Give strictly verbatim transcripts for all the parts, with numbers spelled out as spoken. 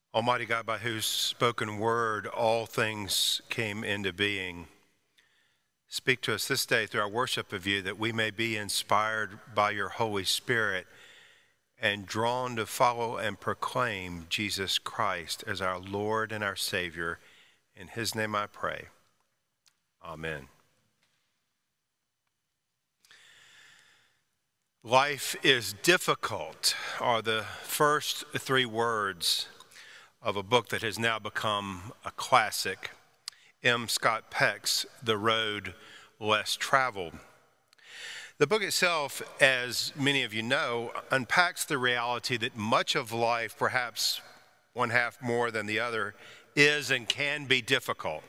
Almighty God, by whose spoken word all things came into being, speak to us this day through our worship of you, that we may be inspired by your Holy Spirit and drawn to follow and proclaim Jesus Christ as our Lord and our Savior. In his name I pray. Amen. Life is difficult are the first three words of a book that has now become a classic, M. Scott Peck's The Road Less Traveled. The book itself, as many of you know, unpacks the reality that much of life, perhaps one half more than the other, is and can be difficult.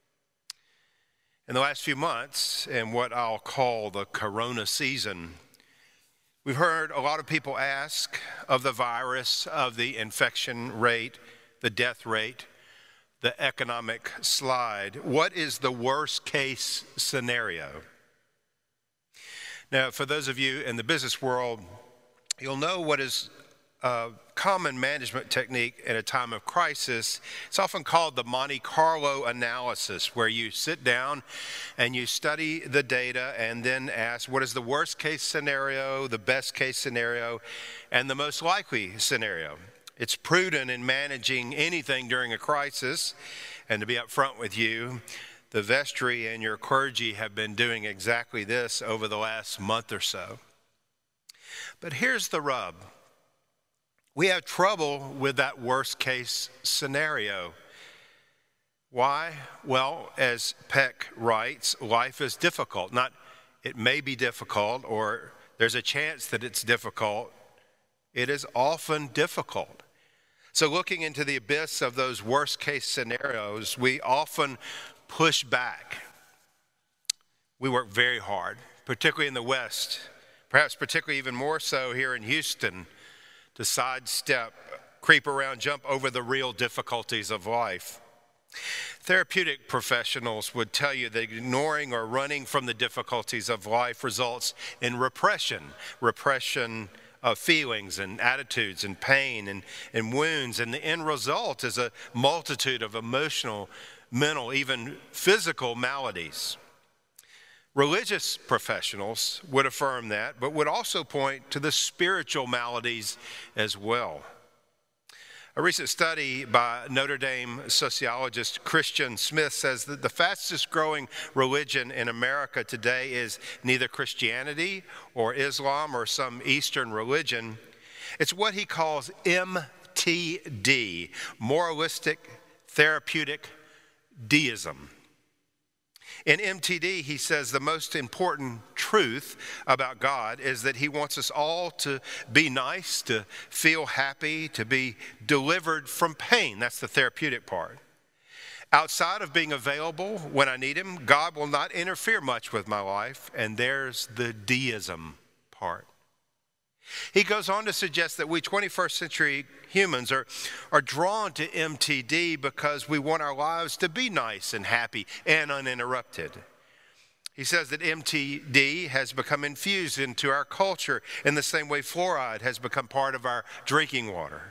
In the last few months, in what I'll call the corona season, we've heard a lot of people ask of the virus, of the infection rate, the death rate, the economic slide. What is the worst case scenario? Now, for those of you in the business world, you'll know what is a common management technique in a time of crisis. It's often called the Monte Carlo analysis, where you sit down and you study the data and then ask, what is the worst case scenario, the best case scenario, and the most likely scenario? It's prudent in managing anything during a crisis, and to be upfront with you, the vestry and your clergy have been doing exactly this over the last month or so. But here's the rub. We have trouble with that worst case scenario. Why? Well, as Peck writes, life is difficult. Not it may be difficult or there's a chance that it's difficult. It is often difficult. So looking into the abyss of those worst case scenarios, we often push back. We work very hard, particularly in the West, perhaps particularly even more so here in Houston, to sidestep, creep around, jump over the real difficulties of life. Therapeutic professionals would tell you that ignoring or running from the difficulties of life results in repression, repression of feelings and attitudes and pain and, and wounds. And the end result is a multitude of emotional, mental, even physical maladies. Religious professionals would affirm that, but would also point to the spiritual maladies as well. A recent study by Notre Dame sociologist Christian Smith says that the fastest growing religion in America today is neither Christianity or Islam or some Eastern religion. It's what he calls M T D, moralistic therapeutic deism. In M T D, he says the most important truth about God is that he wants us all to be nice, to feel happy, to be delivered from pain. That's the therapeutic part. Outside of being available when I need him, God will not interfere much with my life, and there's the deism part. He goes on to suggest that we twenty-first century humans are, are drawn to M T D because we want our lives to be nice and happy and uninterrupted. He says that M T D has become infused into our culture in the same way fluoride has become part of our drinking water.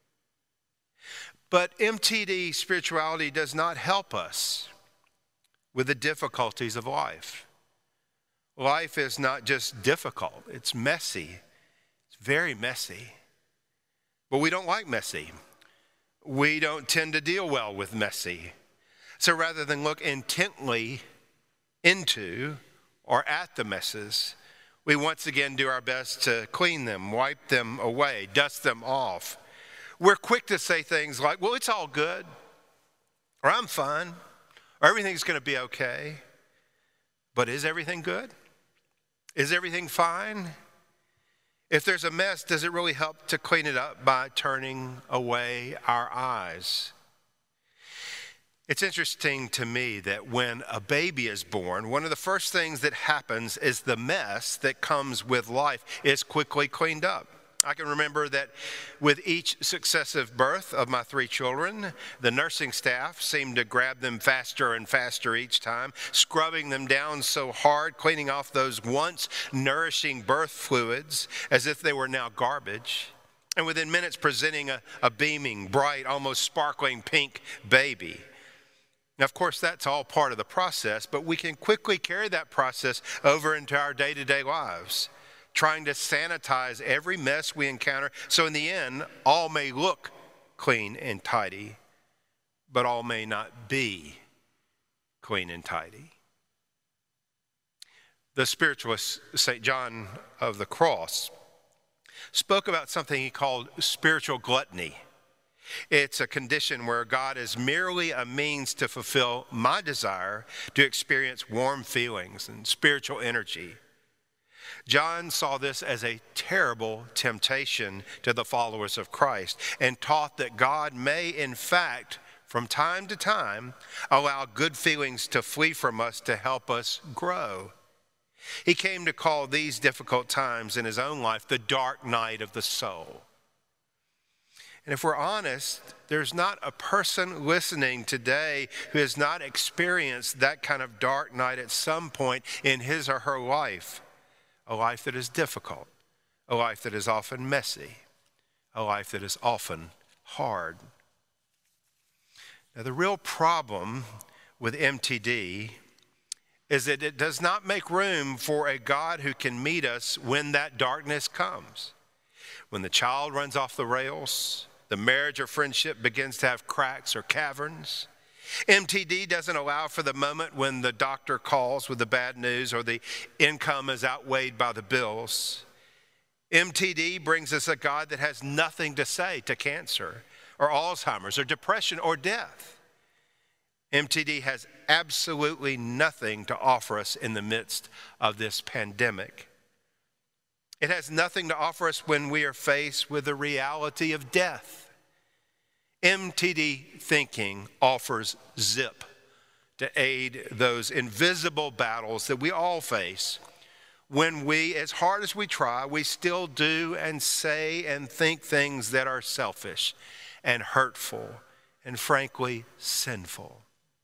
But M T D spirituality does not help us with the difficulties of life. Life is not just difficult, it's messy. Very messy, but we don't like messy. We don't tend to deal well with messy. So rather than look intently into or at the messes, we once again do our best to clean them, wipe them away, dust them off. We're quick to say things like, well, it's all good, or I'm fine, or everything's going to be okay. But is everything good? Is everything fine? If there's a mess, does it really help to clean it up by turning away our eyes? It's interesting to me that when a baby is born, one of the first things that happens is the mess that comes with life is quickly cleaned up. I can remember that with each successive birth of my three children, the nursing staff seemed to grab them faster and faster each time, scrubbing them down so hard, cleaning off those once nourishing birth fluids as if they were now garbage. and within minutes presenting a, a beaming, bright, almost sparkling pink baby. Now, of course, that's all part of the process, but we can quickly carry that process over into our day-to-day lives, trying to sanitize every mess we encounter, so in the end, all may look clean and tidy, but all may not be clean and tidy. The spiritualist Saint John of the Cross spoke about something he called spiritual gluttony. It's a condition where God is merely a means to fulfill my desire to experience warm feelings and spiritual energy. John saw this as a terrible temptation to the followers of Christ and taught that God may, in fact, from time to time, allow good feelings to flee from us to help us grow. He came to call these difficult times in his own life the dark night of the soul. And if we're honest, there's not a person listening today who has not experienced that kind of dark night at some point in his or her life. A life that is difficult, a life that is often messy, a life that is often hard. Now, the real problem with M T D is that it does not make room for a God who can meet us when that darkness comes. When the child runs off the rails, the marriage or friendship begins to have cracks or caverns. M T D doesn't allow for the moment when the doctor calls with the bad news or the income is outweighed by the bills. M T D brings us a God that has nothing to say to cancer or Alzheimer's or depression or death. M T D has absolutely nothing to offer us in the midst of this pandemic. It has nothing to offer us when we are faced with the reality of death. M T D thinking offers zip to aid those invisible battles that we all face when we, as hard as we try, we still do and say and think things that are selfish and hurtful and frankly sinful.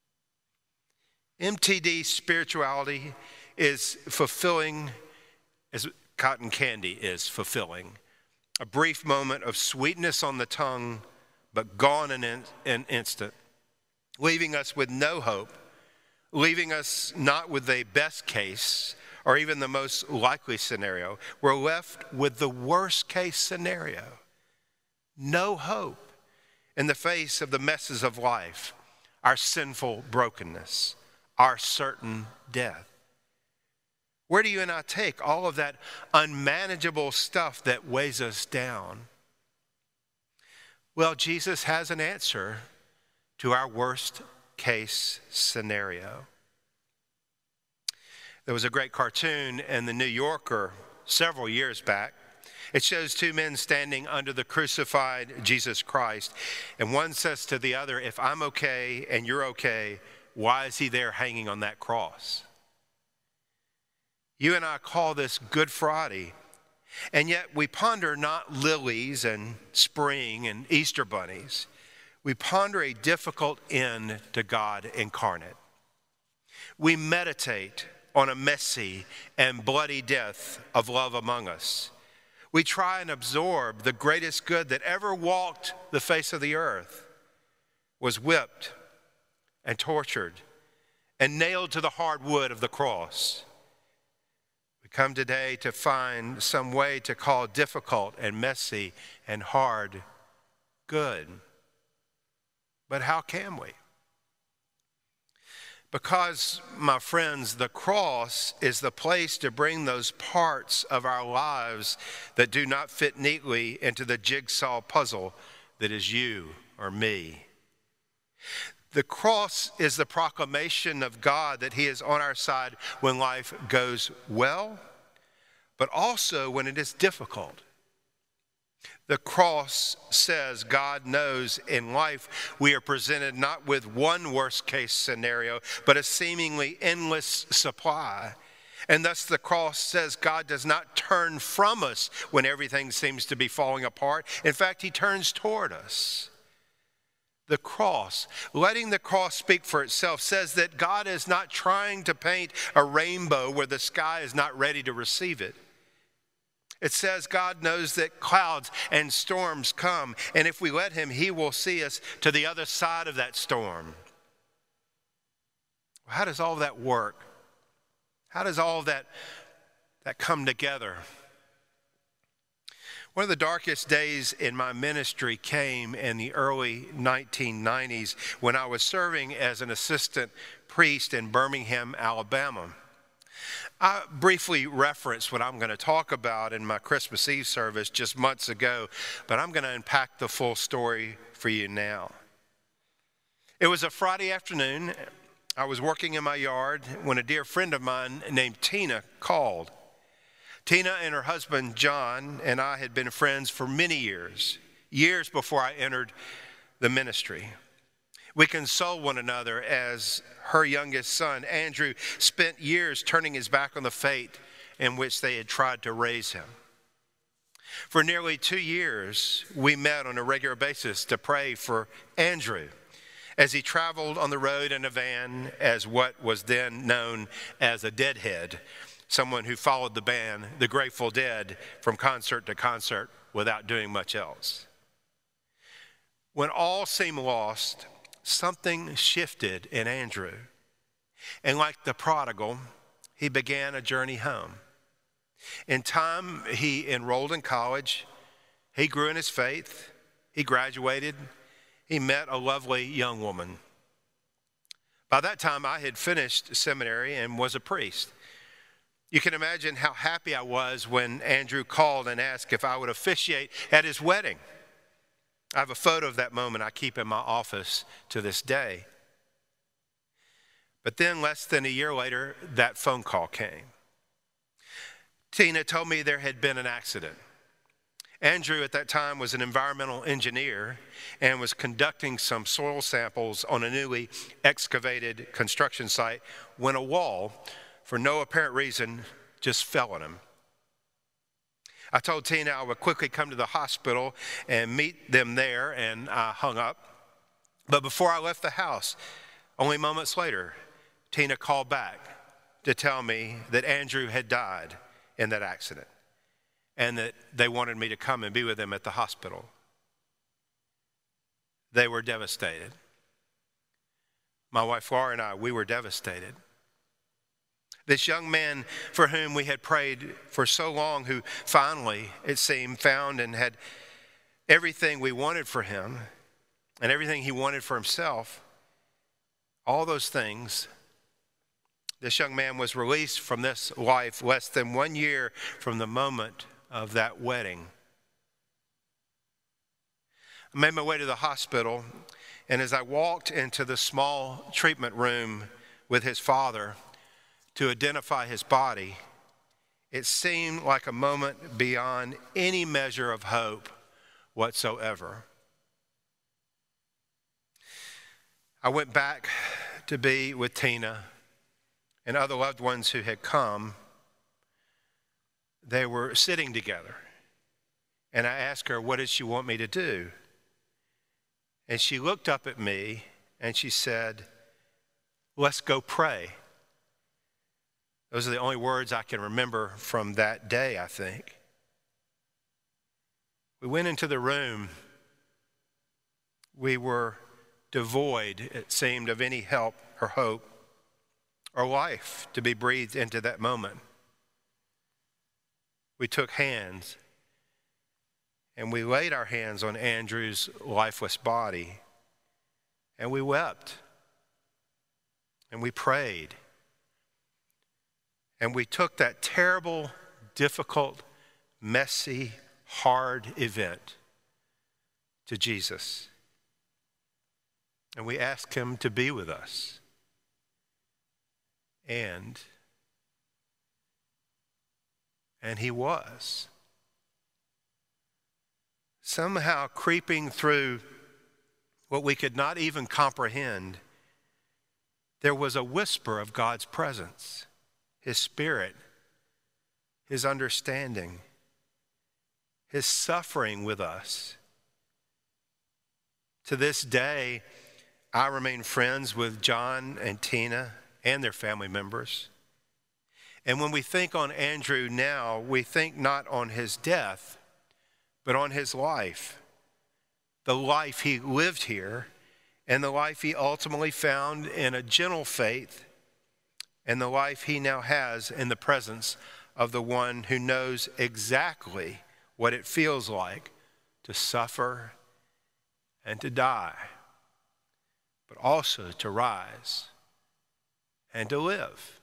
M T D spirituality is fulfilling as cotton candy is fulfilling. A brief moment of sweetness on the tongue, but gone in an instant, leaving us with no hope, leaving us not with the best case or even the most likely scenario. We're left with the worst case scenario. No hope in the face of the messes of life, our sinful brokenness, our certain death. Where do you and I take all of that unmanageable stuff that weighs us down? Well, Jesus has an answer to our worst case scenario. There was a great cartoon in the New Yorker several years back. It shows two men standing under the crucified Jesus Christ, and one says to the other, "If I'm okay and you're okay, why is he there hanging on that cross?" You and I call this Good Friday, and yet we ponder not lilies and spring and Easter bunnies. We ponder a difficult end to God incarnate. We meditate on a messy and bloody death of love among us. We try and absorb the greatest good that ever walked the face of the earth, was whipped and tortured and nailed to the hard wood of the cross. We come today to find some way to call difficult and messy and hard good. But how can we? Because, my friends, the cross is the place to bring those parts of our lives that do not fit neatly into the jigsaw puzzle that is you or me. The cross is the proclamation of God that he is on our side when life goes well, but also when it is difficult. The cross says God knows in life we are presented not with one worst case scenario, but a seemingly endless supply. And thus the cross says God does not turn from us when everything seems to be falling apart. In fact, he turns toward us. The cross, letting the cross speak for itself, says that God is not trying to paint a rainbow where the sky is not ready to receive it. It says God knows that clouds and storms come, and if we let him, he will see us to the other side of that storm. How does all that work? How does all that, that come together? One of the darkest days in my ministry came in the early nineteen nineties when I was serving as an assistant priest in Birmingham, Alabama. I briefly referenced what I'm going to talk about in my Christmas Eve service just months ago, but I'm going to unpack the full story for you now. It was a Friday afternoon. I was working in my yard when a dear friend of mine named Tina called. Tina and her husband, John, and I had been friends for many years, years before I entered the ministry. We consoled one another as her youngest son, Andrew, spent years turning his back on the faith in which they had tried to raise him. For nearly two years, we met on a regular basis to pray for Andrew as he traveled on the road in a van as what was then known as a deadhead, someone who followed the band, the Grateful Dead, from concert to concert without doing much else. When all seemed lost, something shifted in Andrew. And like the prodigal, he began a journey home. In time, he enrolled in college. He grew in his faith. He graduated. He met a lovely young woman. By that time, I had finished seminary and was a priest. You can imagine how happy I was when Andrew called and asked if I would officiate at his wedding. I have a photo of that moment I keep in my office to this day. But then less than a year later, that phone call came. Tina told me there had been an accident. Andrew at that time was an environmental engineer and was conducting some soil samples on a newly excavated construction site when a wall, for no apparent reason, just fell on him. I told Tina I would quickly come to the hospital and meet them there, and I hung up. But before I left the house, only moments later, Tina called back to tell me that Andrew had died in that accident and that they wanted me to come and be with them at the hospital. They were devastated. My wife Laura and I, we were devastated. This young man for whom we had prayed for so long, who finally, it seemed, found and had everything we wanted for him and everything he wanted for himself, all those things, this young man was released from this life less than one year from the moment of that wedding. I made my way to the hospital, and as I walked into the small treatment room with his father to identify his body, it seemed like a moment beyond any measure of hope whatsoever. I went back to be with Tina and other loved ones who had come. They were sitting together, and I asked her, what did she want me to do? And she looked up at me and she said, let's go pray. Those are the only words I can remember from that day, I think. We went into the room. We were devoid, it seemed, of any help or hope or life to be breathed into that moment. We took hands and we laid our hands on Andrew's lifeless body, and we wept and we prayed. And we took that terrible, difficult, messy, hard event to Jesus. And we asked him to be with us. And, and he was. Somehow creeping through what we could not even comprehend, there was a whisper of God's presence. His Spirit, His understanding, His suffering with us. To this day, I remain friends with John and Tina and their family members. And when we think on Andrew now, we think not on his death, but on his life. The life he lived here and the life he ultimately found in a gentle faith, and the life he now has in the presence of the one who knows exactly what it feels like to suffer and to die, but also to rise and to live.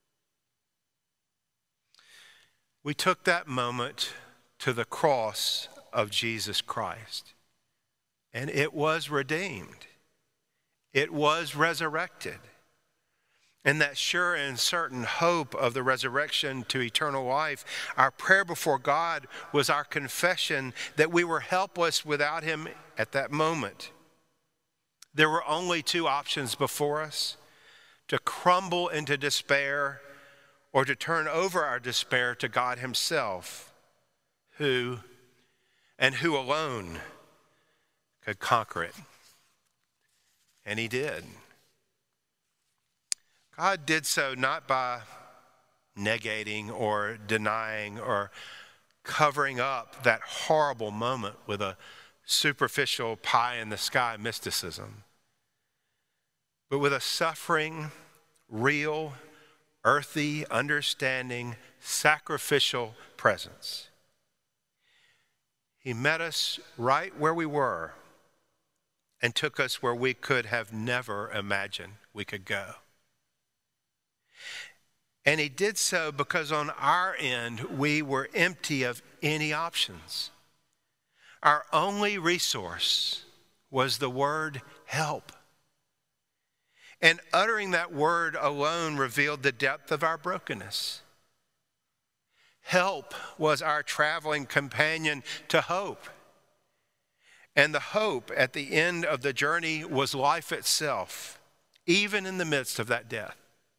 We took that moment to the cross of Jesus Christ, and it was redeemed. It was resurrected. And that sure and certain hope of the resurrection to eternal life, our prayer before God was our confession that we were helpless without him at that moment. There were only two options before us: to crumble into despair or to turn over our despair to God himself, who and who alone could conquer it. And he did. God did so not by negating or denying or covering up that horrible moment with a superficial pie in the sky mysticism, but with a suffering, real, earthy, understanding, sacrificial presence. He met us right where we were and took us where we could have never imagined we could go. And he did so because on our end, we were empty of any options. Our only resource was the word help. And uttering that word alone revealed the depth of our brokenness. Help was our traveling companion to hope. And the hope at the end of the journey was life itself, even in the midst of that death.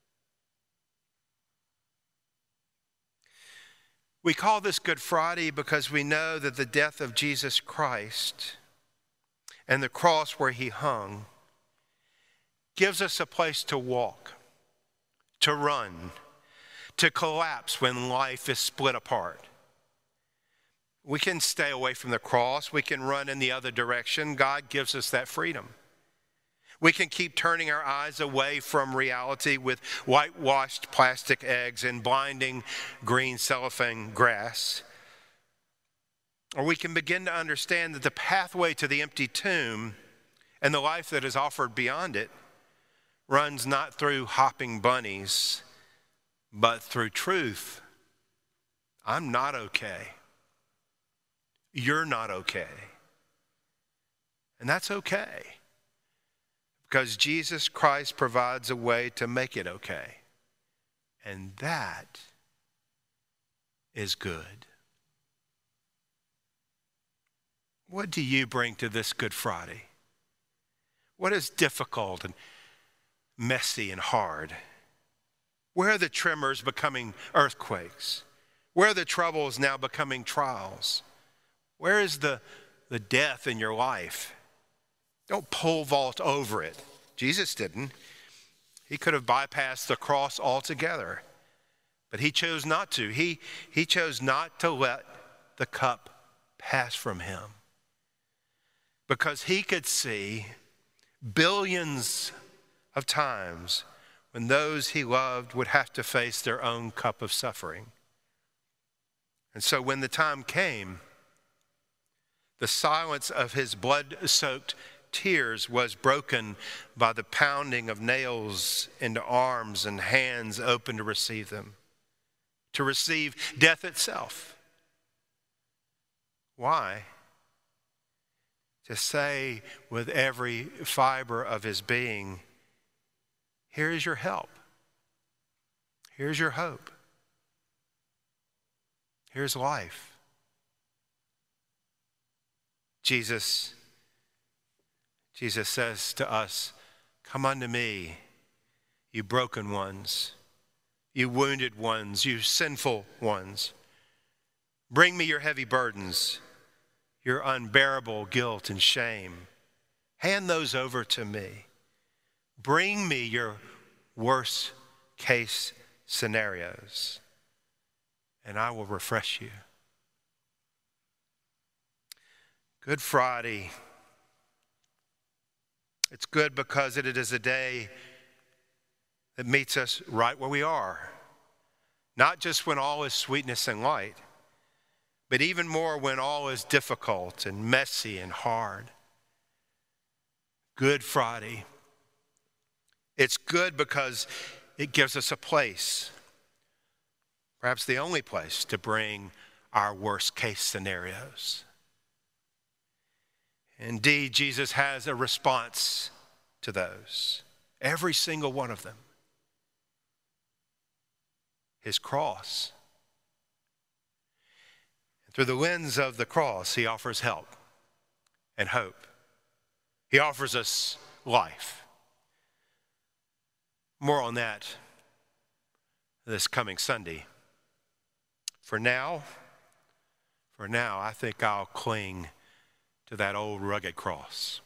We call this Good Friday because we know that the death of Jesus Christ and the cross where he hung gives us a place to walk, to run, to collapse when life is split apart. We can stay away from the cross. We can run in the other direction. God gives us that freedom. We can keep turning our eyes away from reality with whitewashed plastic eggs and blinding green cellophane grass. Or we can begin to understand that the pathway to the empty tomb and the life that is offered beyond it runs not through hopping bunnies, but through truth. I'm not okay. You're not okay. And that's okay, because Jesus Christ provides a way to make it okay. And that is good. What do you bring to this Good Friday? What is difficult and messy and hard? Where are the tremors becoming earthquakes? Where are the troubles now becoming trials? Where is the, the death in your life? Don't pole vault over it. Jesus didn't. He could have bypassed the cross altogether, but he chose not to. He, he chose not to let the cup pass from him, because he could see billions of times when those he loved would have to face their own cup of suffering. And so when the time came, the silence of his blood-soaked tears was broken by the pounding of nails into arms and hands open to receive them, to receive death itself. Why? To say with every fiber of his being, here is your help. Here's your hope. Here's life. Jesus, Jesus says to us, come unto me, you broken ones, you wounded ones, you sinful ones. Bring me your heavy burdens, your unbearable guilt and shame. Hand those over to me. Bring me your worst case scenarios, and I will refresh you. Good Friday. It's good because it is a day that meets us right where we are. Not just when all is sweetness and light, but even more when all is difficult and messy and hard. Good Friday. It's good because it gives us a place, perhaps the only place, to bring our worst case scenarios. Indeed, Jesus has a response to those, every single one of them. His cross. And through the lens of the cross, he offers help and hope. He offers us life. More on that this coming Sunday. For now, for now, I think I'll cling to that old rugged cross.